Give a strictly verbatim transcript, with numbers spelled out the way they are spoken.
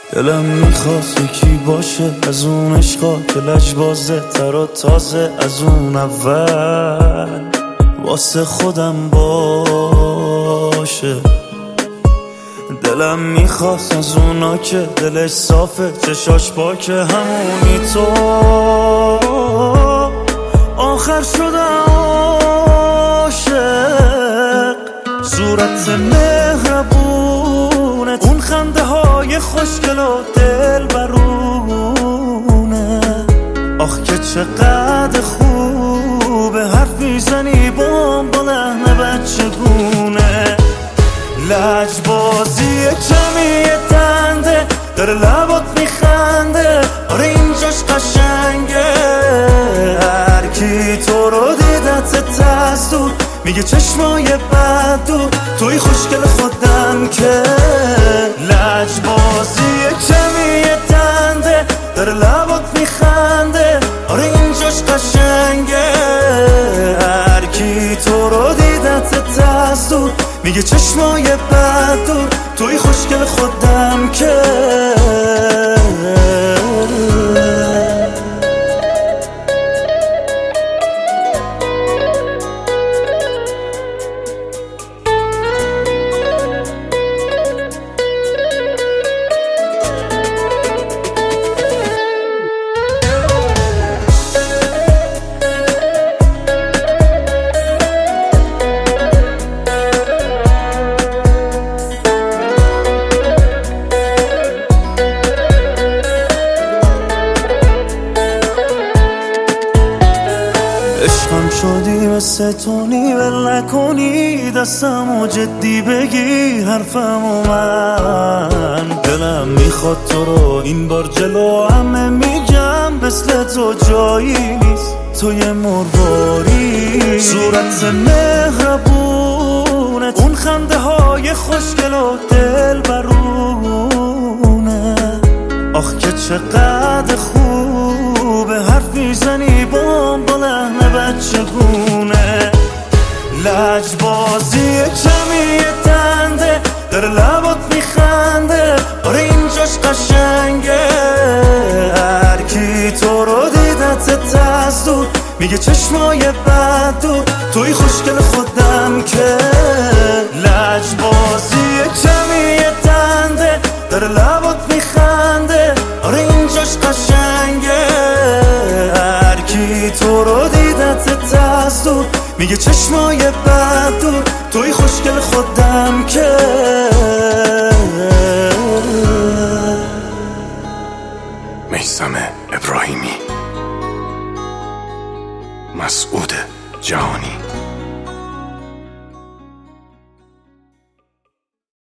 دلم میخواست یکی باشه از اون عشقا که لجبازه تر و تازه از اون اول، واسه خودم باشه. دلم میخواست از اونا که دلش صافه چشاش پاکه، همونی تو آخر شدم عاشق. صورت مهربونت، اون خنده های خوشگل و دل برونه، آخ که چقدر خوبه حرف میزنی با لحن بچگونه. لجبازی کمی دنده داره لبات میخنده، آره اینجاش قشنگه. هر کی تو رو دیدت از دور میگه چشمای بد دور، توی خوشگل خودم که. لجبازی کمی دنده داره لبات میخنده، آره اینجاش قشنگه. هر کی تو رو دیدت از دور میگه چشمای بد دور، توی خوشگل خودم که. عشقم شدی مثل تونی ول نکنی دستمو جدی بگی حرفمو من. دلم میخواد تو رو این بار جلو همه میگم، مثل تو جایی نیست توی مرواری. صورت مهربونت، اون خنده های خوشگل و دل برونه، آخ که چقدر خوبه حرف میزنی با لحن بچگونه. لجبازی کمی دنده داره لبات میخنده، آره اینجاش قشنگه. هر کی تو رو دیدت از دور میگه چشمای بد دور، توی خوشگل خودم که. لجبازی کمی دنده داره لبات میخنده، آره اینجاش قشنگه. هر کی تو رو دیدت از دور میگه چشمای بد دور، توی خوشگل خودم که. میثم ابراهیمی، مسعود جهانی.